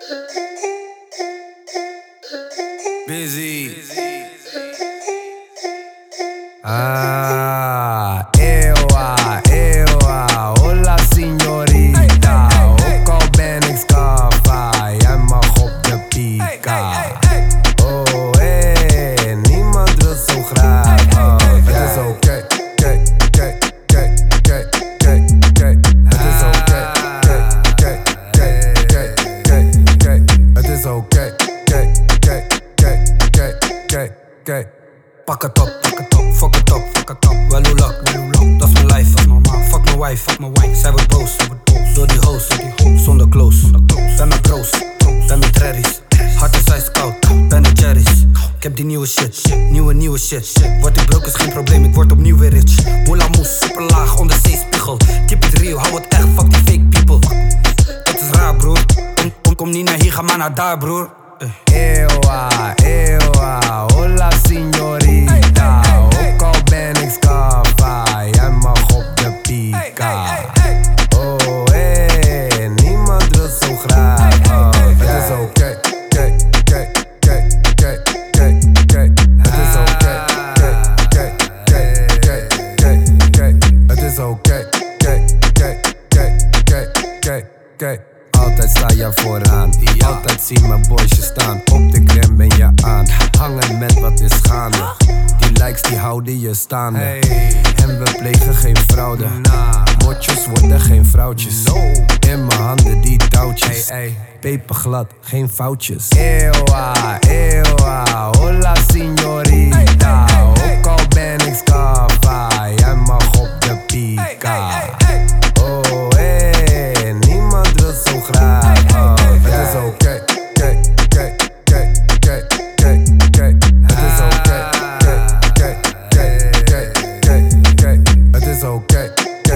Busy. Ewa, hola signorita. Ook al ben ik Scava, jij mag op de pika. Oh hey, niemand wil zo graag. Het is oké, het is oké, het is oké, Pak het op, fuck het op, wel hoe lak, dat is mijn life, dat is normaal. Fuck mijn wife, zij wordt boos, door die hoes, zonder close. Ben met broos, ben met trerries, hart is ijskoud, ben de cherries. Ik heb die nieuwe shit, nieuwe shit. Word ik broke is geen probleem, ik word opnieuw weer rich. Moela moes, super laag, onder zeespiegel. Keep it real, hou het echt, fuck die fake people. Dat is raar broer, kom niet naar hier, ga maar naar daar broer. Ewa, hola signorita. Ook al ben ik Scava, jij mag op de pika. Oh hey, niemand wil zo graag. Het is oké, het is oké, het is oké, altijd sta je vooraan, altijd zie mijn boysje staan. Op de gram ben je aan, hangen met wat is gaande. Die likes die houden je staande. En we plegen geen fraude. Motjes worden geen vrouwtjes. In mijn handen die touwtjes. Peperglad, geen foutjes. Ewa, hola signorita. Ook al ben ik Scava, jij mag op de pika. Oh hey, niemand wil zo graag. Het is oké, het is oké, het is oké,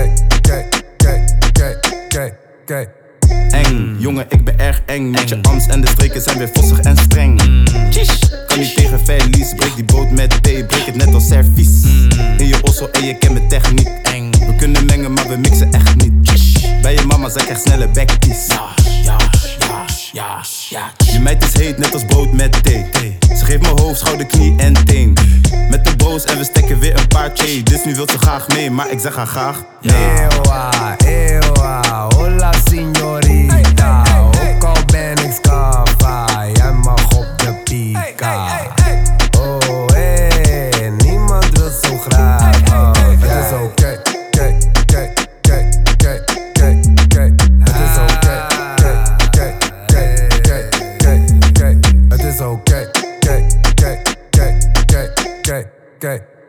Eng, jongen, ik ben erg eng. Met je Ams en de streken zijn weer vossig en streng. Kan niet tegen verlies, breek die boot met thee, breek het net als servies. In je osso en je kent mijn techniek. We kunnen mengen, maar we mixen echt niet. Bij je mama zeg echt snelle backpies. Je meid is heet, net als boot met thee. Ze geeft me hoofd, schouder, knie en teen. Met de boos en we stekken weer een paar thee. Dus nu wil ze graag mee, maar ik zeg haar graag nee. Ewa, hola signorita. Ook al ben ik Scava, jij mag op de pika. Oh hey, niemand wil zo graag. Het is oké, het is oké, het is oké,